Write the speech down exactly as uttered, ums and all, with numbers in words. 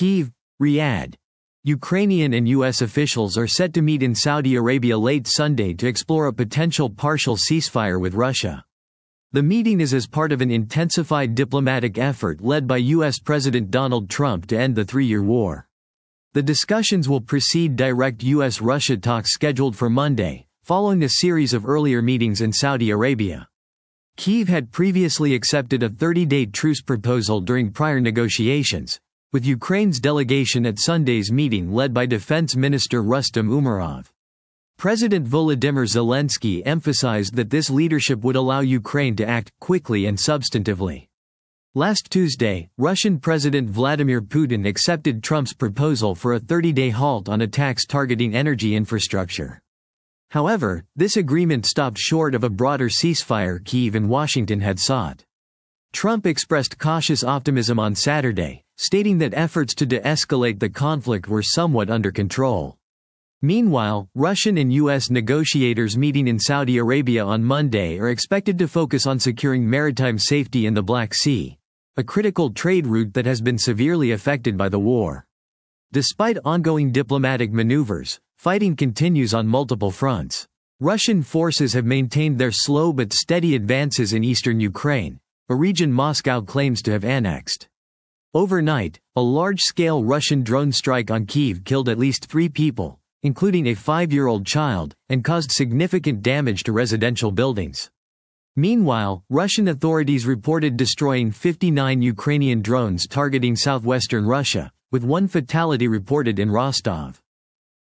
Kyiv, Riyadh. Ukrainian and U S officials are set to meet in Saudi Arabia late Sunday to explore a potential partial ceasefire with Russia. The meeting is as part of an intensified diplomatic effort led by U S President Donald Trump to end the three-year war. The discussions will precede direct U S Russia talks scheduled for Monday, following a series of earlier meetings in Saudi Arabia. Kyiv had previously accepted a thirty-day truce proposal during prior negotiations, with Ukraine's delegation at Sunday's meeting led by Defense Minister Rustem Umerov. President Volodymyr Zelensky emphasized that this leadership would allow Ukraine to act quickly and substantively. Last Tuesday, Russian President Vladimir Putin accepted Trump's proposal for a thirty-day halt on attacks targeting energy infrastructure. However, this agreement stopped short of a broader ceasefire Kyiv and Washington had sought. Trump expressed cautious optimism on Saturday, stating that efforts to de-escalate the conflict were somewhat under control. Meanwhile, Russian and U S negotiators meeting in Saudi Arabia on Monday are expected to focus on securing maritime safety in the Black Sea, a critical trade route that has been severely affected by the war. Despite ongoing diplomatic maneuvers, fighting continues on multiple fronts. Russian forces have maintained their slow but steady advances in eastern Ukraine, a region Moscow claims to have annexed. Overnight, a large-scale Russian drone strike on Kyiv killed at least three people, including a five-year-old child, and caused significant damage to residential buildings. Meanwhile, Russian authorities reported destroying fifty-nine Ukrainian drones targeting southwestern Russia, with one fatality reported in Rostov.